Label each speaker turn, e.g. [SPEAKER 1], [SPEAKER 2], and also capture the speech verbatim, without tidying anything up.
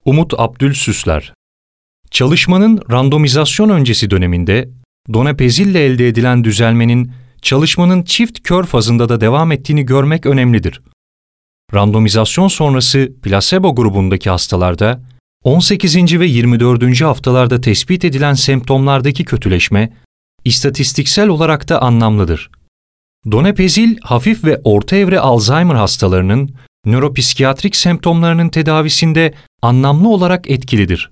[SPEAKER 1] Umut Abdül Süsler. Çalışmanın randomizasyon öncesi döneminde donepezil ile elde edilen düzelmenin çalışmanın çift kör fazında da devam ettiğini görmek önemlidir. Randomizasyon sonrası plasebo grubundaki hastalarda on sekizinci ve yirmi dördüncü haftalarda tespit edilen semptomlardaki kötüleşme istatistiksel olarak da anlamlıdır. Donepezil, hafif ve orta evre Alzheimer hastalarının nöropsikiyatrik semptomlarının tedavisinde anlamlı olarak etkilidir.